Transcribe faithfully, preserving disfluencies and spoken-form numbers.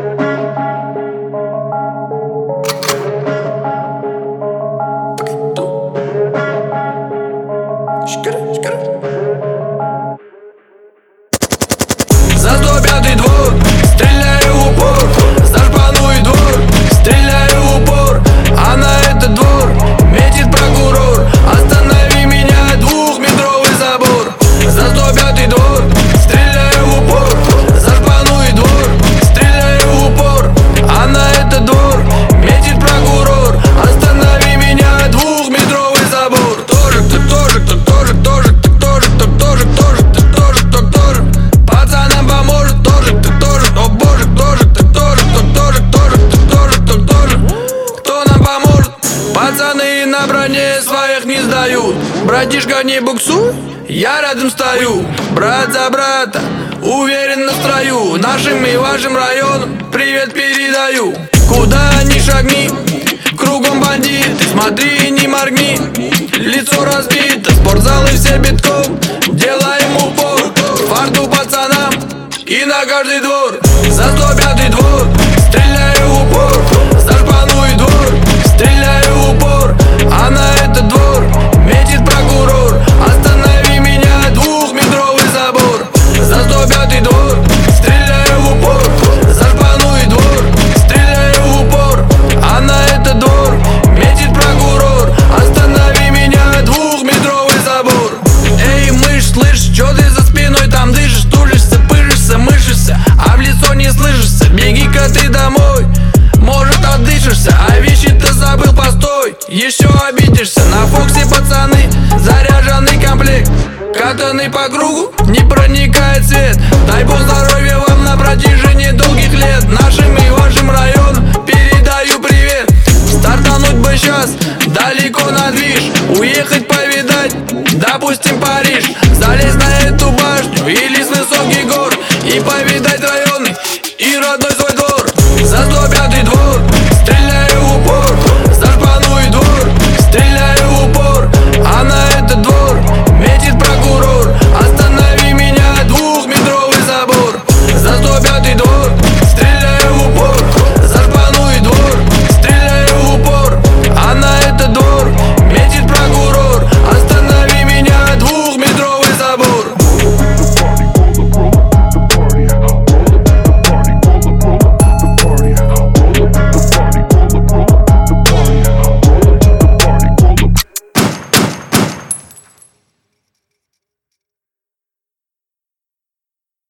За сто пятый двор стреляю в упор, за шпану и двор стреляю в упор, а на этот двор метит прокурор. Останови меня, двухметровый забор. За сто пятый двор стреляю в упор, за шпану и двор стреляю в упор, а на этот двор метит прокурор. Останови меня, двухметровый забор. Тоже, кто тоже, кто тоже, тоже, кто тоже, кто тоже, тоже, кто тоже, кто тоже. Пацанам поможет тоже, кто тоже, о боже, тоже, кто тоже, кто тоже, тоже, кто тоже, кто тоже. Кто нам поможет? Пацаны на броне своих не сдают. Братишка, не буксуй, я рядом стою. Брат за брата, уверен в строю. Нашим и вашим районам привет передаю. Куда ни шагни, кругом бандиты. Смотри, не моргни, лицо разбито. Спортзалы все битком, делаем упор. Фарту пацанам и на каждый двор. За сто пятый двор стреляю в упор, за шпану и двор стреляю в упор, а на этот двор метит прокурор. Останови меня, двухметровый забор. За сто пятый двор стреляю в упор, за шпану и двор стреляю в упор, а на этот двор метит прокурор. Останови меня, двухметровый забор. Эй, мышь, слышь, чё ты за спиной там дышишь? Тужишься, пыжишься, мышишься, а в лицо не слышишься. Беги-ка ты домой, может отдышишься, а вещи-то забыл, постой, еще обидишься. На Фоксе пацаны, заряженный комплект, катанный по кругу, не проникает свет. Дай бог здоровья вам на протяжении долгих лет.